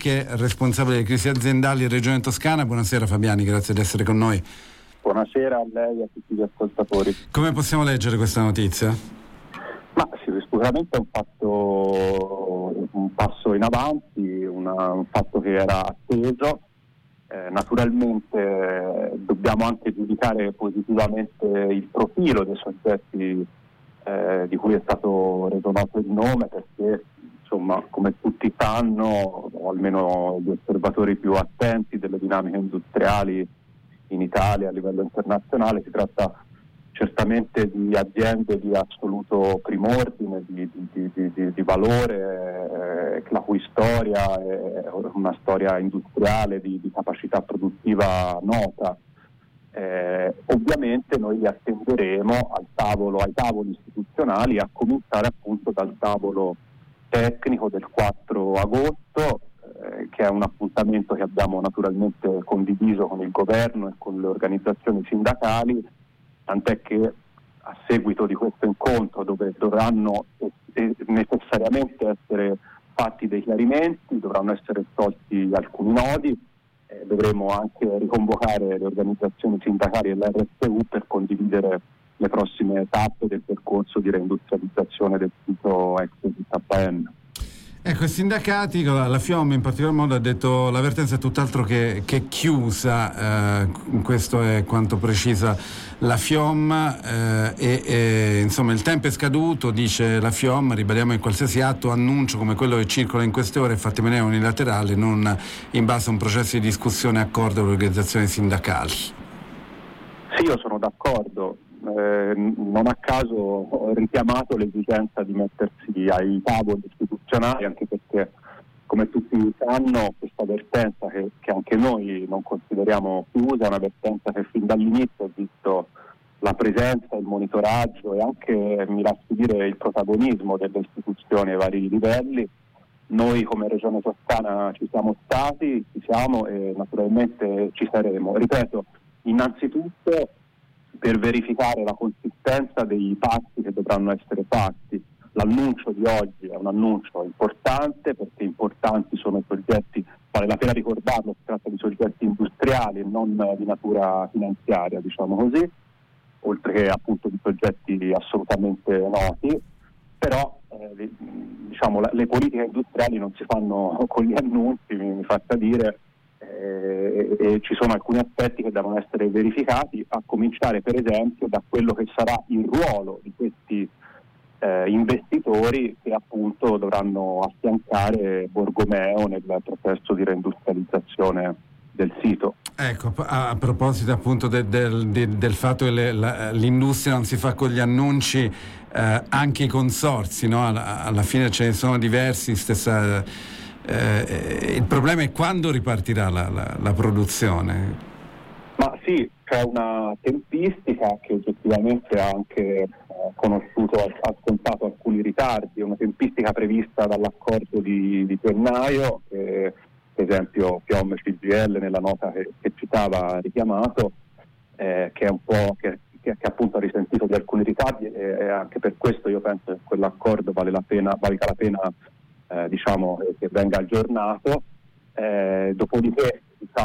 che è responsabile delle crisi aziendali in Regione Toscana. Buonasera Fabiani, grazie di essere con noi. Buonasera a lei e a tutti gli ascoltatori. Come possiamo leggere questa notizia? Ma sì, sicuramente è un passo in avanti, un fatto che era atteso. Naturalmente dobbiamo anche giudicare positivamente il profilo dei soggetti di cui è stato reso noto il nome, perché insomma, come tutti sanno, o almeno gli osservatori più attenti delle dinamiche industriali in Italia a livello internazionale, si tratta certamente di aziende di assoluto prim'ordine, di valore, la cui storia è una storia industriale di capacità produttiva nota. Ovviamente noi li attenderemo ai tavoli istituzionali, a cominciare appunto dal tavolo tecnico del 4 agosto, che è un appuntamento che abbiamo naturalmente condiviso con il governo e con le organizzazioni sindacali, tant'è che a seguito di questo incontro, dove dovranno necessariamente essere fatti dei chiarimenti, dovranno essere tolti alcuni nodi, dovremo anche riconvocare le organizzazioni sindacali e l'RSU per condividere le prossime tappe del percorso di reindustrializzazione del sito ex ZPM. Ecco, i sindacati, la FIOM in particolar modo ha detto la vertenza è tutt'altro che chiusa, questo è quanto precisa la FIOM, insomma il tempo è scaduto, dice la FIOM, ribadiamo in qualsiasi atto annuncio come quello che circola in queste ore è fatto in maniera unilaterale, non in base a un processo di discussione e accordo con le organizzazioni sindacali. Sì, io sono d'accordo. Non a caso ho richiamato l'esigenza di mettersi ai tavoli istituzionali, anche perché, come tutti sanno, questa vertenza che anche noi non consideriamo chiusa, è una vertenza che fin dall'inizio ha visto la presenza, il monitoraggio e anche, mi lasci dire, il protagonismo delle istituzioni ai vari livelli. Noi come Regione Toscana ci siamo stati, ci siamo e naturalmente ci saremo. Ripeto, innanzitutto per verificare la consistenza dei passi che dovranno essere fatti. L'annuncio di oggi è un annuncio importante, perché importanti sono i soggetti, vale la pena ricordarlo, si tratta di soggetti industriali e non di natura finanziaria, diciamo così, oltre che appunto di soggetti assolutamente noti, però le politiche industriali non si fanno con gli annunci, mi faccia dire, e ci sono alcuni aspetti che devono essere verificati, a cominciare per esempio da quello che sarà il ruolo di questi investitori che appunto dovranno affiancare Borgomeo nel processo di reindustrializzazione del sito. Ecco, a proposito appunto del fatto che l'industria non si fa con gli annunci, anche i consorzi, no? Alla fine ce ne sono diversi, il problema è quando ripartirà la produzione. Ma sì, c'è una tempistica che oggettivamente ha anche ha scontato alcuni ritardi, una tempistica prevista dall'accordo di gennaio, per esempio FIOM e CGIL nella nota che citava ha richiamato, che è un po' che appunto ha risentito di alcuni ritardi, e anche per questo io penso che quell'accordo valga la pena che venga aggiornato. Dopodiché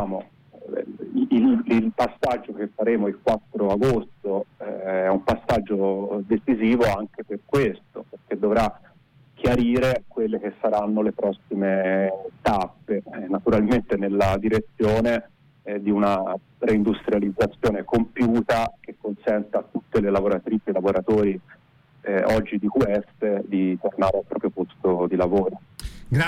il passaggio che faremo il 4 agosto è un passaggio decisivo anche per questo, perché dovrà chiarire quelle che saranno le prossime tappe, naturalmente nella direzione di una reindustrializzazione compiuta che consenta a tutte le lavoratrici e lavoratori oggi di QS di tornare al proprio posto di lavoro.